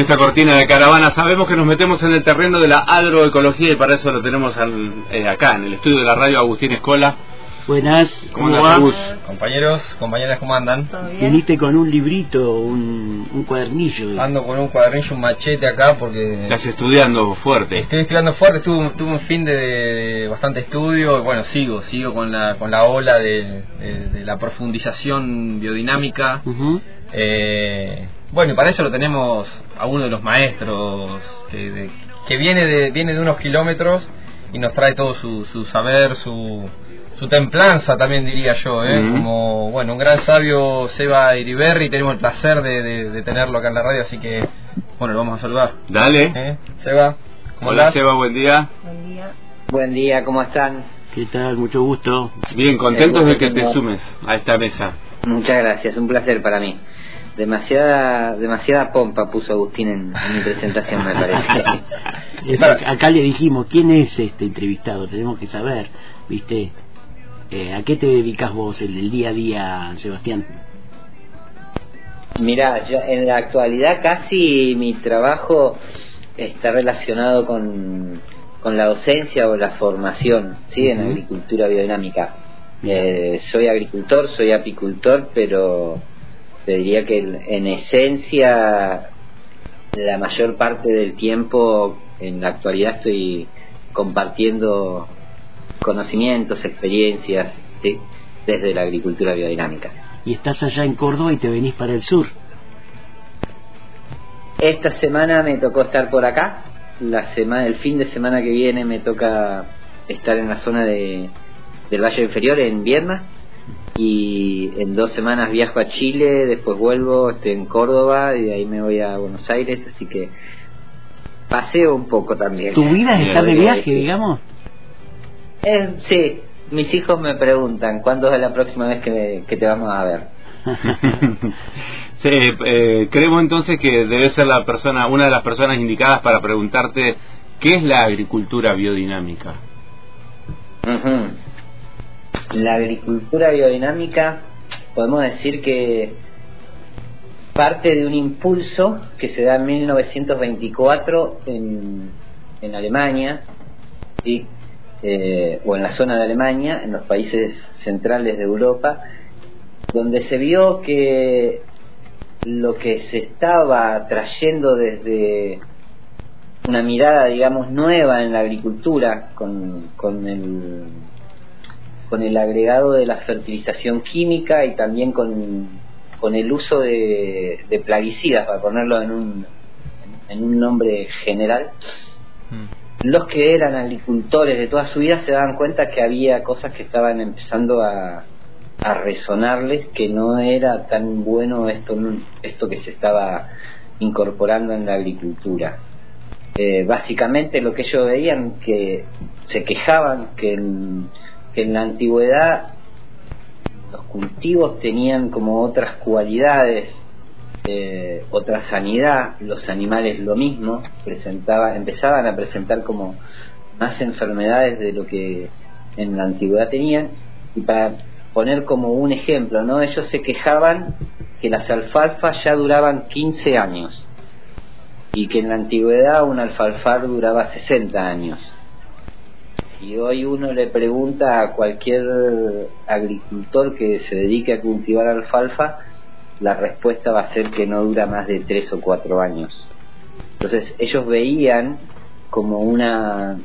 esta cortina de caravana. Sabemos que nos metemos en el terreno de la agroecología y para eso lo tenemos acá, en el estudio de la radio, Agustín Escola. Buenas, ¿cómo va? Compañeros, compañeras, ¿cómo andan? Viniste con un librito, un cuadernillo. Ando con un cuadernillo, un machete acá porque... Estás estudiando fuerte. Estoy estudiando fuerte, tuve un fin de bastante estudio. Bueno, sigo con la ola de la profundización biodinámica. Bueno, y para eso lo tenemos a uno de los maestros que viene de unos kilómetros y nos trae todo su saber, su templanza también, diría yo, como bueno, un gran sabio, Seba Iriberri. Tenemos el placer de tenerlo acá en la radio, así que bueno, lo vamos a saludar. Dale. Seba, ¿cómo Hola, estás? Seba, buen día. Buen día, ¿cómo están? ¿Qué tal? Mucho gusto. Bien, contentos de que te sumes a esta mesa. Muchas gracias, un placer para mí. Demasiada pompa puso Agustín en mi presentación, me parece. Acá le dijimos, ¿quién es este entrevistado? Tenemos que saber, ¿viste? ¿A qué te dedicas vos el día a día, Sebastián? Mirá, en la actualidad casi mi trabajo está relacionado con la docencia o la formación, ¿sí? En agricultura biodinámica. Soy agricultor, soy apicultor, pero te diría que en esencia la mayor parte del tiempo en la actualidad estoy compartiendo conocimientos, experiencias, ¿sí? Desde la agricultura biodinámica. Y estás allá en Córdoba y te venís para el sur. Esta semana me tocó estar por acá. El fin de semana que viene me toca estar en la zona del Valle Inferior, en Viedma, y en 2 semanas viajo a Chile, después vuelvo, estoy en Córdoba y de ahí me voy a Buenos Aires, así que paseo un poco también. ¿Tu vida es estar de viaje, digamos? Sí, mis hijos me preguntan ¿cuándo es la próxima vez que te vamos a ver? Sí, creemos entonces que debe ser una de las personas indicadas para preguntarte ¿qué es la agricultura biodinámica? La agricultura biodinámica, podemos decir que parte de un impulso que se da en 1924 en Alemania, ¿sí? O en la zona de Alemania, en los países centrales de Europa, donde se vio que lo que se estaba trayendo desde una mirada, digamos, nueva en la agricultura, con el agregado de la fertilización química y también con el uso de plaguicidas, para ponerlo en un nombre general. Los que eran agricultores de toda su vida se daban cuenta que había cosas que estaban empezando a resonarles, que no era tan bueno esto que se estaba incorporando en la agricultura. Básicamente lo que ellos veían, que se quejaban que en la antigüedad los cultivos tenían como otras cualidades, otra sanidad, los animales lo mismo, empezaban a presentar como más enfermedades de lo que en la antigüedad tenían. Y para poner como un ejemplo, ¿no? Ellos se quejaban que las alfalfas ya duraban 15 años y que en la antigüedad un alfalfar duraba 60 años. Si hoy uno le pregunta a cualquier agricultor que se dedique a cultivar alfalfa, la respuesta va a ser que no dura más de 3 o 4 años. Entonces ellos veían como una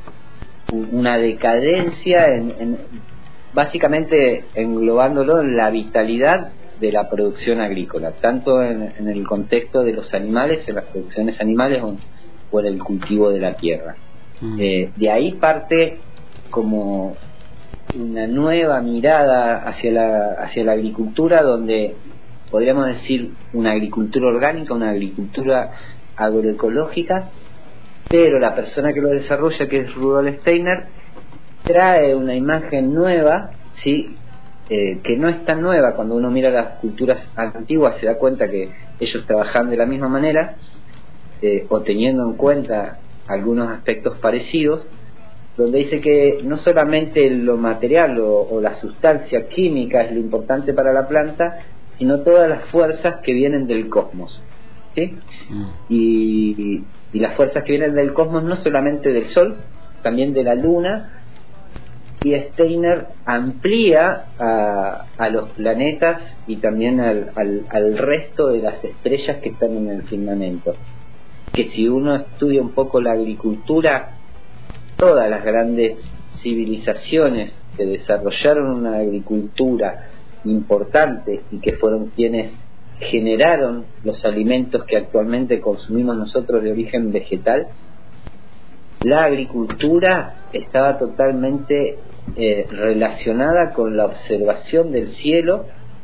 decadencia básicamente englobándolo en la vitalidad de la producción agrícola, tanto en el contexto de los animales, en las producciones animales o en el cultivo de la tierra. De ahí parte como una nueva mirada hacia la agricultura, donde podríamos decir una agricultura orgánica, una agricultura agroecológica, pero la persona que lo desarrolla, que es Rudolf Steiner, trae una imagen nueva, ¿sí? Que no es tan nueva. Cuando uno mira las culturas antiguas se da cuenta que ellos trabajan de la misma manera, o teniendo en cuenta algunos aspectos parecidos, donde dice que no solamente lo material o la sustancia química es lo importante para la planta, sino todas las fuerzas que vienen del cosmos. ¿sí? Y las fuerzas que vienen del cosmos, no solamente del Sol, también de la Luna. Y Steiner amplía a los planetas y también al resto de las estrellas que están en el firmamento. Que si uno estudia un poco la agricultura, todas las grandes civilizaciones que desarrollaron una agricultura importante y que fueron quienes generaron los alimentos que actualmente consumimos nosotros de origen vegetal, la agricultura estaba totalmente relacionada con la observación del cielo,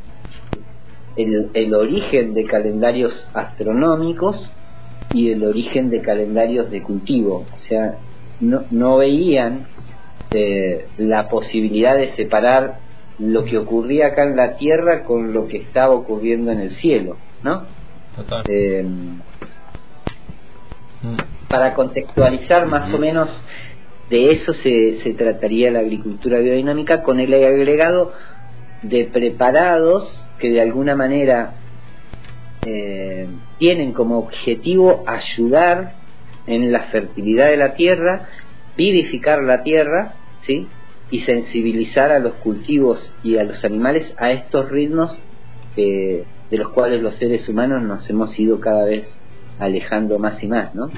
el origen de calendarios astronómicos y el origen de calendarios de cultivo. O sea, no veían la posibilidad de separar lo que ocurría acá en la Tierra con lo que estaba ocurriendo en el cielo, ¿no? Total. Para contextualizar más o menos, de eso se trataría la agricultura biodinámica, con el agregado de preparados que de alguna manera tienen como objetivo ayudar en la fertilidad de la tierra, vivificar la tierra, ¿sí? Y sensibilizar a los cultivos y a los animales a estos ritmos de los cuales los seres humanos nos hemos ido cada vez alejando más y más, ¿no?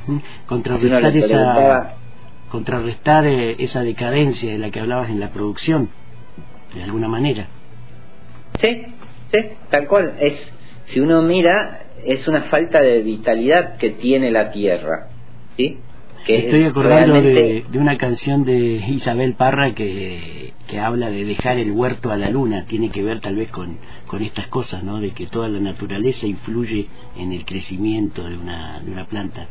Contrarrestar esa decadencia de la que hablabas en la producción, de alguna manera. Sí, tal cual. Si uno mira, es una falta de vitalidad que tiene la tierra, ¿sí? Que estoy acordando realmente... de una canción de Isabel Parra que habla de dejar el huerto a la luna. Tiene que ver tal vez con estas cosas, ¿no? De que toda la naturaleza influye en el crecimiento de una planta.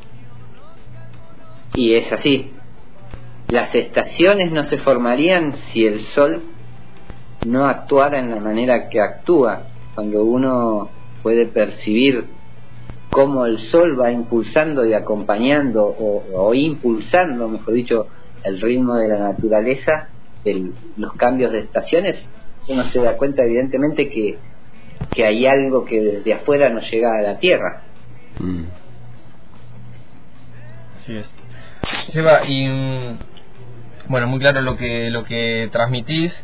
Y es así. Las estaciones no se formarían si el sol no actuara en la manera que actúa. Cuando uno puede percibir cómo el sol va impulsando y acompañando o impulsando, mejor dicho, el ritmo de la naturaleza, los cambios de estaciones, uno se da cuenta evidentemente que hay algo que desde afuera no llega a la Tierra. Así es. Seba, y bueno, muy claro lo que transmitís,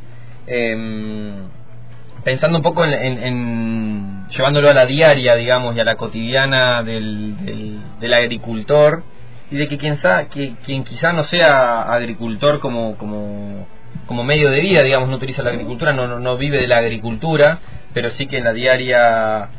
pensando un poco en llevándolo a la diaria, digamos, y a la cotidiana del agricultor, y de que quien quizá no sea agricultor como medio de vida, digamos, no utiliza la agricultura, no vive de la agricultura, pero sí que en la diaria,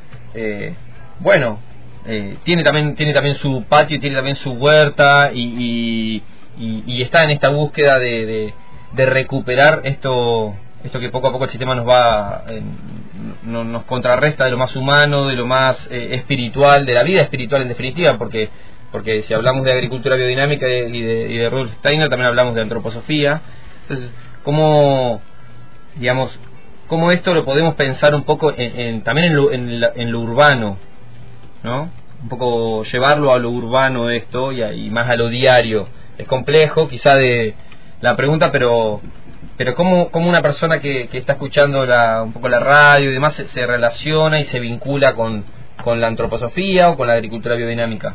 tiene también su patio, tiene también su huerta y está en esta búsqueda de recuperar esto que poco a poco el sistema nos contrarresta de lo más humano, de lo más espiritual, de la vida espiritual en definitiva, porque si hablamos de agricultura biodinámica y de Rudolf Steiner, también hablamos de antroposofía. Entonces, ¿cómo esto lo podemos pensar un poco también en lo urbano, ¿no? Un poco llevarlo a lo urbano esto y más a lo diario. Es complejo quizá de la pregunta, pero cómo una persona que está escuchando un poco la radio y demás se relaciona y se vincula con la antroposofía o con la agricultura biodinámica.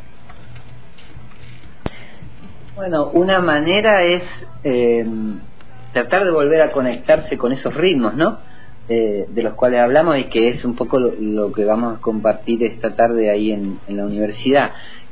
Bueno, una manera es tratar de volver a conectarse con esos ritmos, ¿no? De los cuales hablamos y que es un poco lo que vamos a compartir esta tarde ahí en la universidad.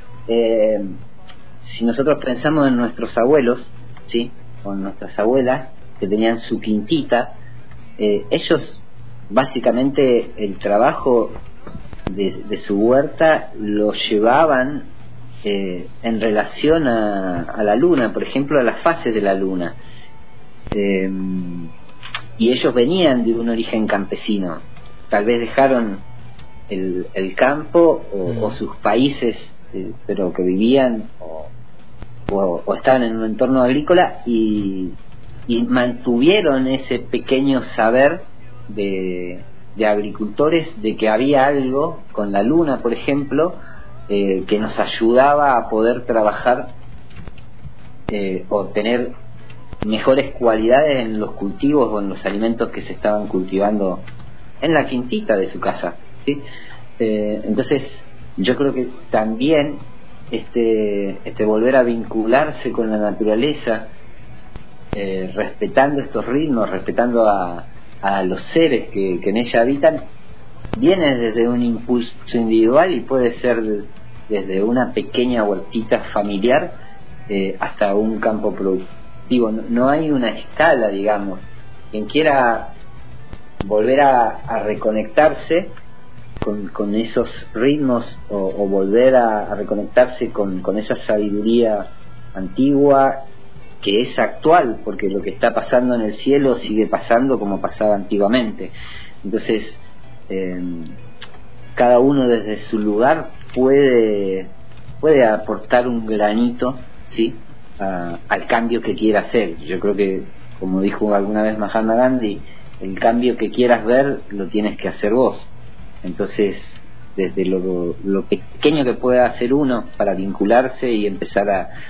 Si nosotros pensamos en nuestros abuelos, ¿sí? O en nuestras abuelas que tenían su quintita, ellos básicamente el trabajo de su huerta lo llevaban en relación a la luna, por ejemplo, a las fases de la luna. Y ellos venían de un origen campesino, tal vez dejaron el campo o sus países, pero que vivían o estaban en un entorno agrícola y mantuvieron ese pequeño saber de agricultores, de que había algo con la luna, por ejemplo, que nos ayudaba a poder trabajar o tener mejores cualidades en los cultivos o en los alimentos que se estaban cultivando en la quintita de su casa, ¿sí? Entonces yo creo que también este volver a vincularse con la naturaleza, respetando estos ritmos, respetando a los seres que en ella habitan, viene desde un impulso individual y puede ser desde una pequeña huertita familiar hasta un campo productivo. No hay una escala, digamos. Quien quiera volver a reconectarse con esos ritmos o volver a reconectarse con esa sabiduría antigua que es actual, porque lo que está pasando en el cielo sigue pasando como pasaba antiguamente. Entonces cada uno desde su lugar puede aportar un granito, ¿sí?, al cambio que quiera hacer. Yo creo que, como dijo alguna vez Mahatma Gandhi, el cambio que quieras ver lo tienes que hacer vos. Entonces, desde lo pequeño que pueda hacer uno para vincularse y empezar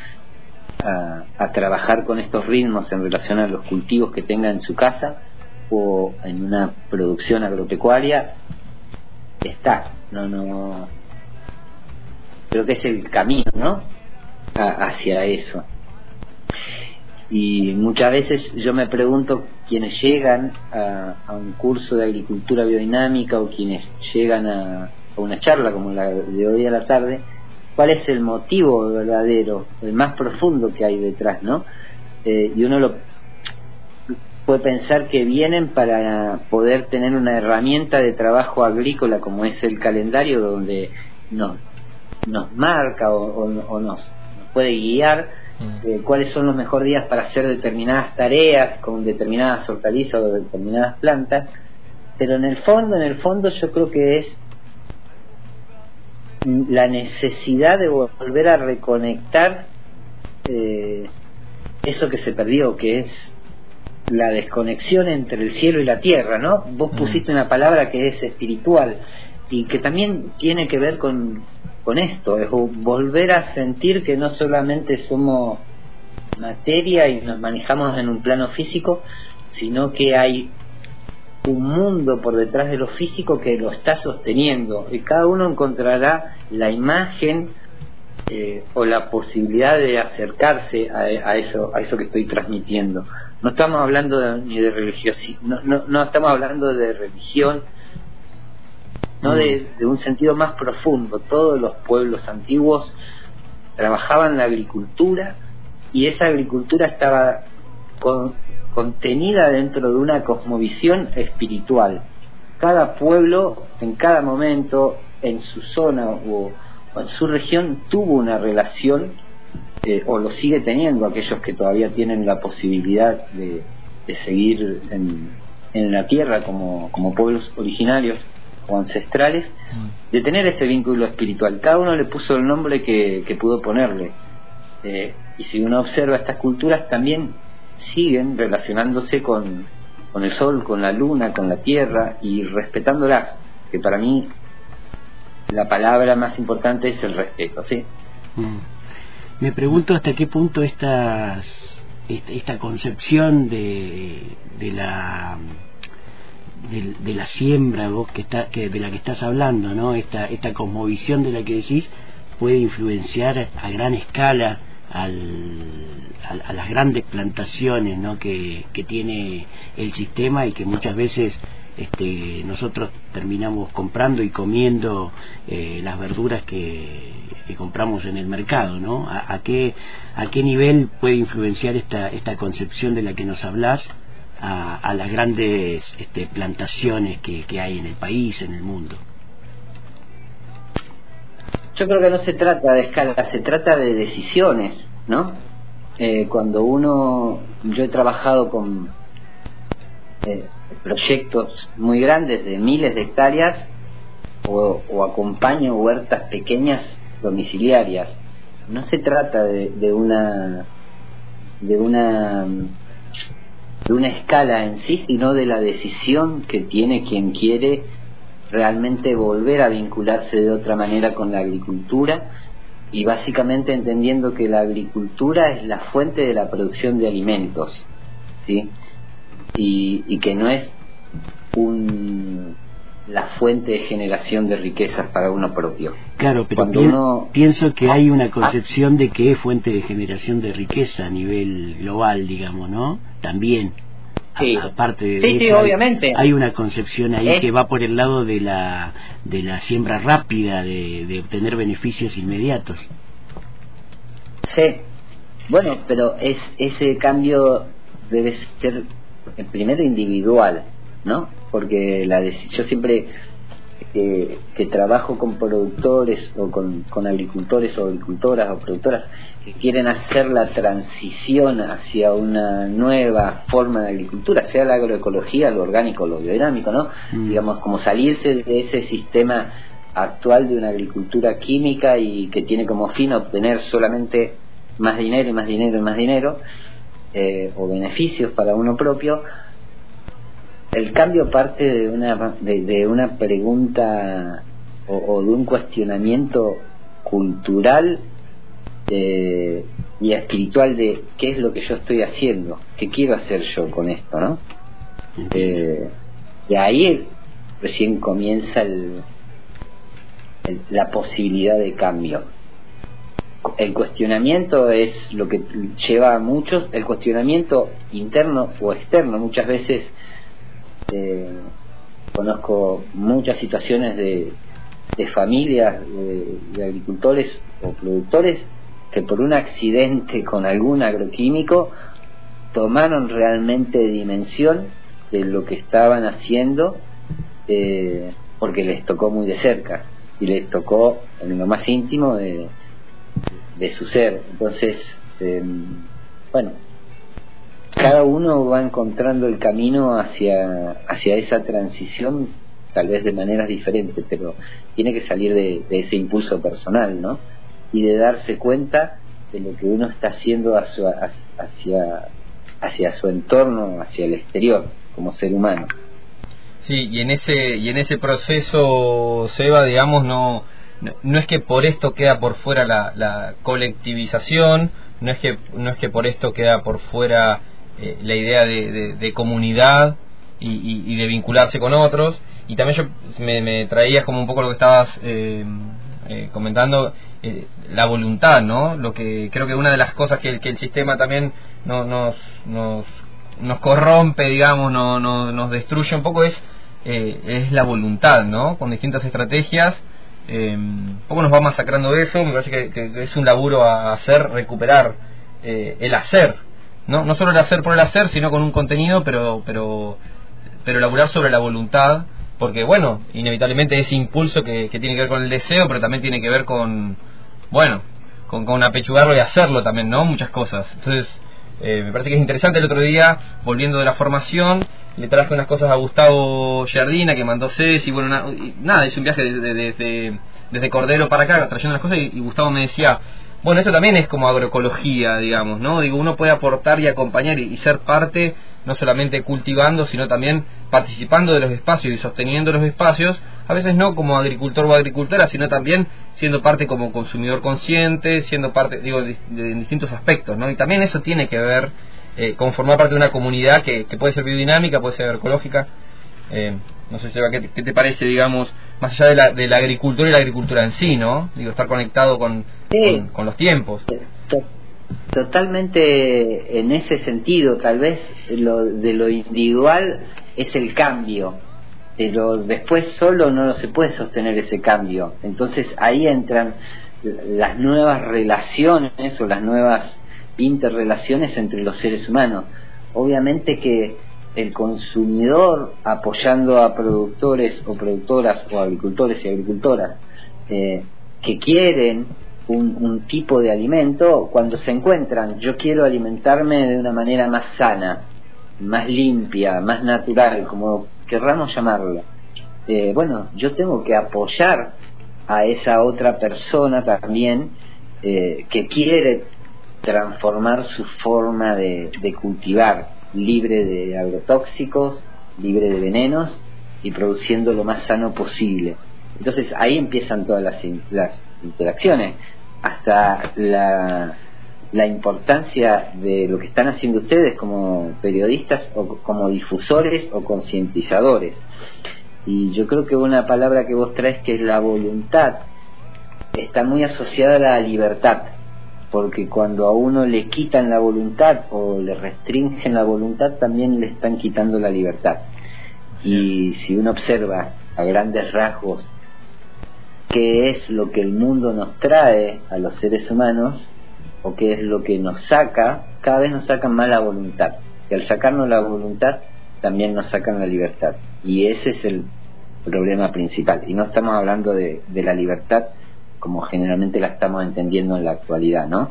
a trabajar con estos ritmos en relación a los cultivos que tenga en su casa o en una producción agropecuaria, no creo que es el camino, ¿no?, hacia eso. Y muchas veces yo me pregunto, quienes llegan a un curso de agricultura biodinámica o quienes llegan a una charla como la de hoy a la tarde, ¿cuál es el motivo verdadero, el más profundo que hay detrás, ¿no? Y uno puede pensar que vienen para poder tener una herramienta de trabajo agrícola como es el calendario, donde nos marca o nos puede guiar cuáles son los mejores días para hacer determinadas tareas con determinadas hortalizas o determinadas plantas, pero en el fondo yo creo que es la necesidad de volver a reconectar eso que se perdió, que es la desconexión entre el cielo y la tierra, ¿no? Vos pusiste una palabra que es espiritual y que también tiene que ver con esto, es volver a sentir que no solamente somos materia y nos manejamos en un plano físico, sino que hay un mundo por detrás de lo físico que lo está sosteniendo, y cada uno encontrará la imagen o la posibilidad de acercarse a eso que estoy transmitiendo. No estamos hablando ni de religiosidad, no estamos hablando de religión, no de un sentido más profundo. Todos los pueblos antiguos trabajaban la agricultura y esa agricultura estaba contenida dentro de una cosmovisión espiritual. Cada pueblo en cada momento en su zona o en su región tuvo una relación o lo sigue teniendo, aquellos que todavía tienen la posibilidad de seguir en la tierra como pueblos originarios o ancestrales, de tener ese vínculo espiritual. Cada uno le puso el nombre que pudo ponerle, y si uno observa estas culturas también siguen relacionándose con el sol, con la luna, con la tierra y respetándolas, que para mí la palabra más importante es el respeto, ¿sí? Me pregunto hasta qué punto esta concepción de la siembra, vos de la que estás hablando, ¿no? Esta cosmovisión de la que decís puede influenciar a gran escala a las grandes plantaciones, ¿no?, que tiene el sistema, y que muchas veces nosotros terminamos comprando y comiendo las verduras que compramos en el mercado, ¿no? ¿A qué nivel puede influenciar esta concepción de la que nos hablás a las grandes plantaciones que hay en el país, en el mundo? Yo creo que no se trata de escala, se trata de decisiones, ¿no? Yo he trabajado con proyectos muy grandes de miles de hectáreas o acompaño huertas pequeñas domiciliarias. No se trata de una escala en sí, sino de la decisión que tiene quien quiere realmente volver a vincularse de otra manera con la agricultura, y básicamente entendiendo que la agricultura es la fuente de la producción de alimentos, ¿sí? Y que no es la fuente de generación de riquezas para uno propio. Claro, pero pienso que hay una concepción de que es fuente de generación de riqueza a nivel global, digamos, ¿no? También. Sí. Aparte de sí, eso, obviamente. Hay una concepción ahí que va por el lado de la siembra rápida, de obtener beneficios inmediatos. Sí. Bueno, pero ese cambio debe ser primero individual, ¿no? Porque yo siempre que trabajo con productores o con agricultores o agricultoras o productoras que quieren hacer la transición hacia una nueva forma de agricultura, sea la agroecología, lo orgánico, lo biodinámico, ¿no? Digamos, como salirse de ese sistema actual de una agricultura química y que tiene como fin obtener solamente más dinero y más dinero y más dinero, o beneficios para uno propio. El cambio parte de una pregunta o de un cuestionamiento cultural y espiritual de qué es lo que yo estoy haciendo, qué quiero hacer yo con esto, ¿no? Y ahí recién comienza la posibilidad de cambio. El cuestionamiento es lo que lleva a muchos, el cuestionamiento interno o externo. Muchas veces conozco muchas situaciones de familias de agricultores o productores que por un accidente con algún agroquímico tomaron realmente dimensión de lo que estaban haciendo, porque les tocó muy de cerca y les tocó en lo más íntimo de su ser. Entonces, bueno, cada uno va encontrando el camino hacia esa transición, tal vez de maneras diferentes, pero tiene que salir de ese impulso personal, ¿no? Y de darse cuenta de lo que uno está haciendo hacia su entorno, hacia el exterior, como ser humano. Sí, y en ese proceso, Seba, digamos, no es que por esto queda por fuera la colectivización, no es que por esto queda por fuera la idea de comunidad y de vincularse con otros. Y también yo me traías como un poco lo que estabas comentando, la voluntad, ¿no? Lo que creo que una de las cosas que el sistema también nos corrompe, digamos, nos destruye un poco es la voluntad, ¿no? Con distintas estrategias un poco nos va masacrando eso. Me parece que es un laburo a hacer, recuperar el hacer, no solo el hacer por el hacer, sino con un contenido, pero elaborar sobre la voluntad, porque bueno, inevitablemente ese impulso que tiene que ver con el deseo, pero también tiene que ver con apechugarlo y hacerlo también, ¿no? Muchas cosas. Entonces me parece que es interesante. El otro día, volviendo de la formación, le traje unas cosas a Gustavo Giardina, que mandó Ceci, bueno, hice un viaje desde Cordero para acá, trayendo las cosas, y Gustavo me decía, bueno, esto también es como agroecología, digamos, ¿no? Digo, uno puede aportar y acompañar y ser parte, no solamente cultivando, sino también participando de los espacios y sosteniendo los espacios, a veces no como agricultor o agricultora, sino también siendo parte como consumidor consciente, siendo parte, digo, de distintos aspectos, ¿no? Y también eso tiene que ver con formar parte de una comunidad que puede ser biodinámica, puede ser agroecológica. No sé, Seba, ¿qué te parece, digamos, más allá de la agricultura y la agricultura en sí, ¿no? Digo, estar conectado con los tiempos. Totalmente en ese sentido. Tal vez de lo individual es el cambio, pero después solo no se puede sostener ese cambio. Entonces ahí entran las nuevas relaciones o las nuevas interrelaciones entre los seres humanos. Obviamente que el consumidor, apoyando a productores o productoras o agricultores y agricultoras que quieren un tipo de alimento, cuando se encuentran, yo quiero alimentarme de una manera más sana, más limpia, más natural, como querramos llamarlo, bueno, yo tengo que apoyar a esa otra persona también que quiere transformar su forma de cultivar, libre de agrotóxicos, libre de venenos y produciendo lo más sano posible. Entonces ahí empiezan todas las interacciones, hasta la importancia de lo que están haciendo ustedes como periodistas o como difusores o concientizadores. Y yo creo que una palabra que vos traes, que es la voluntad, está muy asociada a la libertad, porque cuando a uno le quitan la voluntad o le restringen la voluntad, también le están quitando la libertad. Y si uno observa a grandes rasgos qué es lo que el mundo nos trae a los seres humanos, o qué es lo que nos saca, cada vez nos sacan más la voluntad, y al sacarnos la voluntad también nos sacan la libertad, y ese es el problema principal. Y no estamos hablando de la libertad como generalmente la estamos entendiendo en la actualidad, ¿no?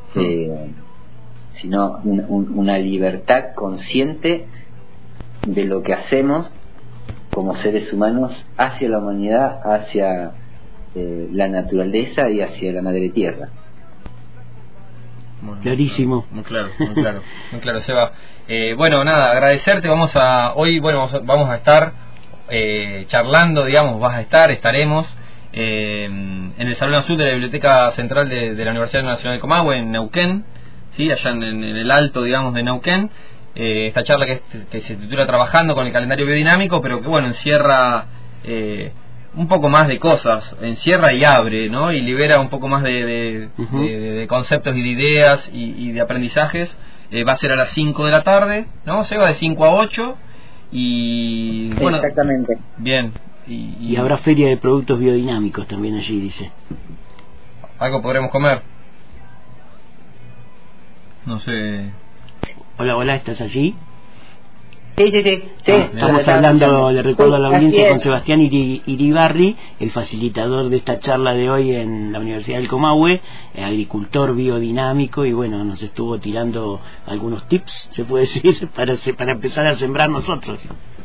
Sino una libertad consciente de lo que hacemos como seres humanos hacia la humanidad, hacia la naturaleza y hacia la madre tierra. Bueno, clarísimo. Muy claro, muy claro, Seba. Bueno, nada, agradecerte. Hoy vamos a estar charlando, digamos, estaremos en el Salón Azul de la Biblioteca Central de la Universidad Nacional de Comahue, en Neuquén, ¿sí? Allá en el alto, digamos, de Neuquén. Esta charla que se titula Trabajando con el calendario biodinámico, pero que, bueno, encierra un poco más de cosas, encierra y abre, ¿no? Y libera un poco más de conceptos y de ideas y de aprendizajes. Va a ser a las 5 de la tarde, ¿no? Se va de 5 a 8 y... Bueno, exactamente. Bien. Y habrá feria de productos biodinámicos también allí, dice. ¿Algo podremos comer? No sé. Hola, ¿estás allí? Sí. Estamos hablando, le recuerdo a la audiencia, con Sebastián Iribarri, el facilitador de esta charla de hoy en la Universidad del Comahue, agricultor biodinámico, y bueno, nos estuvo tirando algunos tips, se puede decir, para empezar a sembrar nosotros.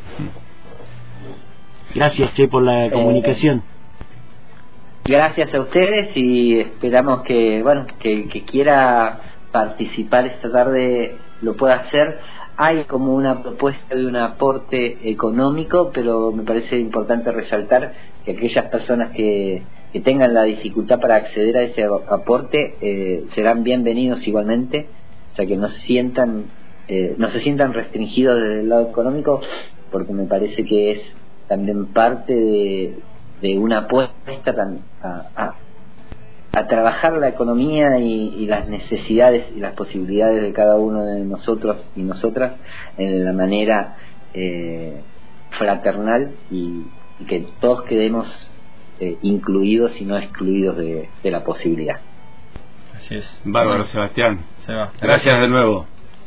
Gracias, por la comunicación. Gracias a ustedes, y esperamos que el que quiera participar esta tarde lo pueda hacer. Hay como una propuesta de un aporte económico, pero me parece importante resaltar que aquellas personas que tengan la dificultad para acceder a ese aporte serán bienvenidos igualmente, o sea que no se sientan restringidos desde el lado económico, porque me parece que es también parte de una apuesta a trabajar la economía y las necesidades y las posibilidades de cada uno de nosotros y nosotras en la manera fraternal, y que todos quedemos incluidos y no excluidos de la posibilidad. Así es. Bárbaro, Sebastián. Seba. Gracias de nuevo.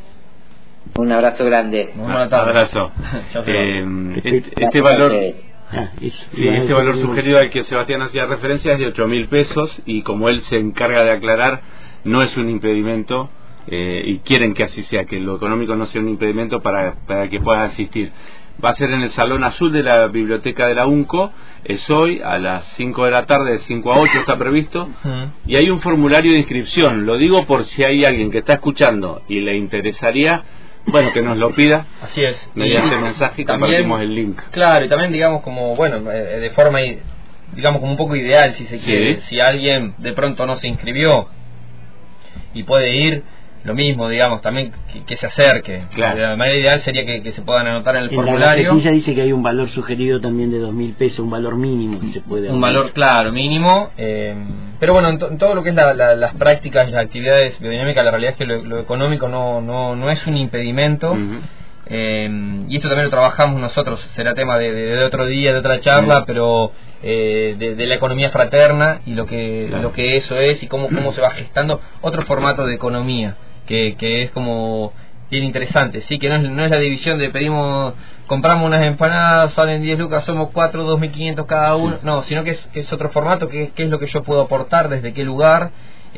Un abrazo grande. Buenas tardes. Abrazo. Chao, Este valor... Eso. Sí, este valor sugerido al que Sebastián hacía referencia es de 8.000 pesos, y como él se encarga de aclarar, no es un impedimento, y quieren que así sea, que lo económico no sea un impedimento para que puedan asistir. Va a ser en el Salón Azul de la Biblioteca de la UNCO, es hoy a las 5 de la tarde, de 5 a 8 está previsto, y hay un formulario de inscripción. Lo digo por si hay alguien que está escuchando y le interesaría, bueno, que nos lo pida. Así es. Mediante mensaje, y compartimos el link. Claro, y también, digamos, como, bueno, de forma, digamos, como un poco ideal, si se quiere. Si alguien de pronto no se inscribió y puede ir, lo mismo, digamos, también que se acerque. Claro. La manera ideal sería que se puedan anotar en el formulario. La dice que hay un valor sugerido también de 2.000 pesos, un valor mínimo que se puede... Un valor, claro, mínimo. Pero bueno, en todo lo que es las prácticas y las actividades biodinámicas, la realidad es que lo económico no es un impedimento. Y esto también lo trabajamos nosotros, será tema de otro día, de otra charla, pero de la economía fraterna y lo que eso es, y cómo se va gestando otro formato de economía que es como bien interesante, sí, que no es la división de compramos unas empanadas, salen 10 lucas, somos 4, 2.500 cada uno, no, sino que es otro formato, que es lo que yo puedo aportar, desde qué lugar,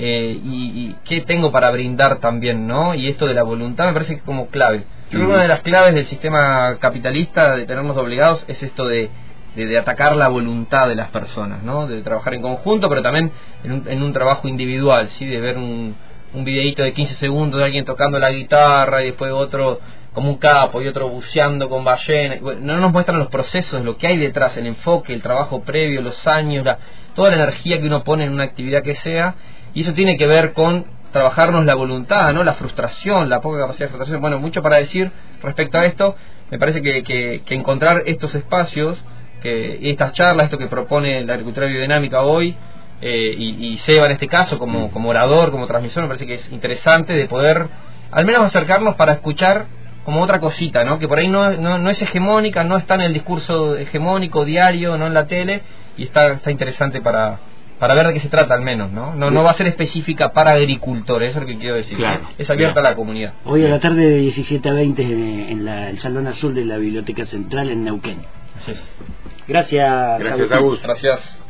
y qué tengo para brindar también, ¿no? Y esto de la voluntad me parece que es como clave. Yo creo que una de las claves del sistema capitalista, de tenernos obligados, es esto de atacar la voluntad de las personas, ¿no? De trabajar en conjunto, pero también en un trabajo individual, ¿sí? De ver un videíto de 15 segundos de alguien tocando la guitarra y después otro como un capo y otro buceando con ballenas. Bueno, no nos muestran los procesos, lo que hay detrás, el enfoque, el trabajo previo, los años, toda la energía que uno pone en una actividad que sea, y eso tiene que ver con trabajarnos la voluntad, ¿no? La frustración, la poca capacidad de frustración. Bueno, mucho para decir respecto a esto. Me parece que encontrar estos espacios que estas charlas, esto que propone la agricultura biodinámica hoy, y Seba en este caso como orador, como transmisor, me parece que es interesante de poder al menos acercarnos para escuchar como otra cosita, ¿no? Que por ahí no es hegemónica, no está en el discurso hegemónico diario, no en la tele, y está interesante para ver de qué se trata al menos, ¿no? No va a ser específica para agricultores, eso es lo que quiero decir. Claro, es abierta a la comunidad. Hoy a la tarde de 17 a 20 en el Salón Azul de la Biblioteca Central en Neuquén. Así es. Gracias. Gracias, Agus. Gracias.